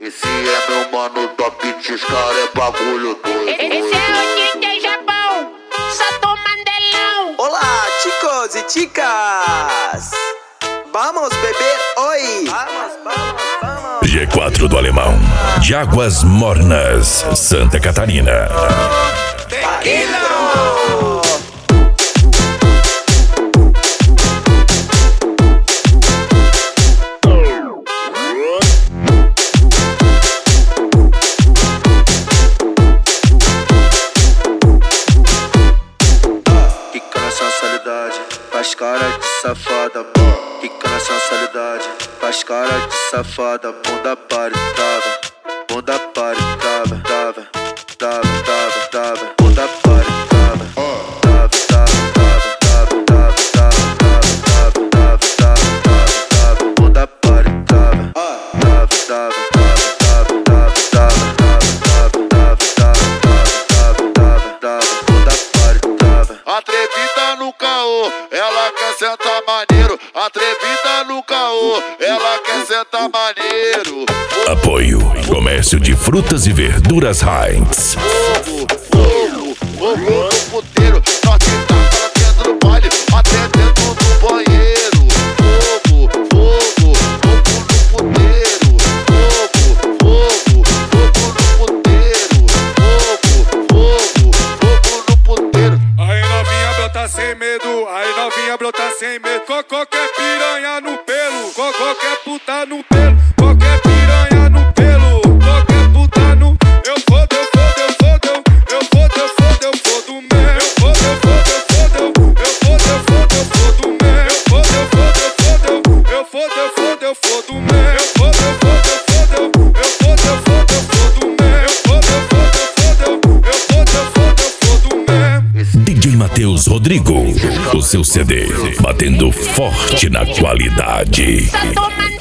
Esse é meu mano top, cara, é bagulho doido. Esse é o DJ Japão, Santo Mandelão. Olá, chicos e chicas. Vamos beber hoje. Vamos. G4 do Alemão, de Águas Mornas, Santa Catarina. Tequila. Faz cara de safada, quica na sensualidade. Faz cara de safada, bunda pare, trava. Bunda pare, trava, trava, trava, trava, trava. Bunda pare, trava, trava, trava, trava, trava, trava, trava, trava, trava, trava. Bunda pare, trava, trava, trava, trava, trava, trava, trava, trava, trava, trava. Bunda pare, trava. Atrevida no caô, ela quer sentar maneiro. Atrevida no caô, ela quer sentar maneiro. Apoio Comércio de Frutas e Verduras Heinz. Fogo no puteiro. Nós que tá lá dentro do baile, até dentro do banheiro. Fogo no puteiro. Fogo no puteiro. Fogo no puteiro. Aí novinha brota sem medo, aí novinha brota sem medo. Qualquer piranha no pelo, qualquer puta no pelo. Qualquer piranha no pelo, qualquer puta no. Eu fodo mesmo. Eu fodo mesmo. Eu fodo mesmo. Eu fodo mesmo. DJ Matheus Rodrigo, o seu CD, batendo forte na qualidade. Santo Mandelão.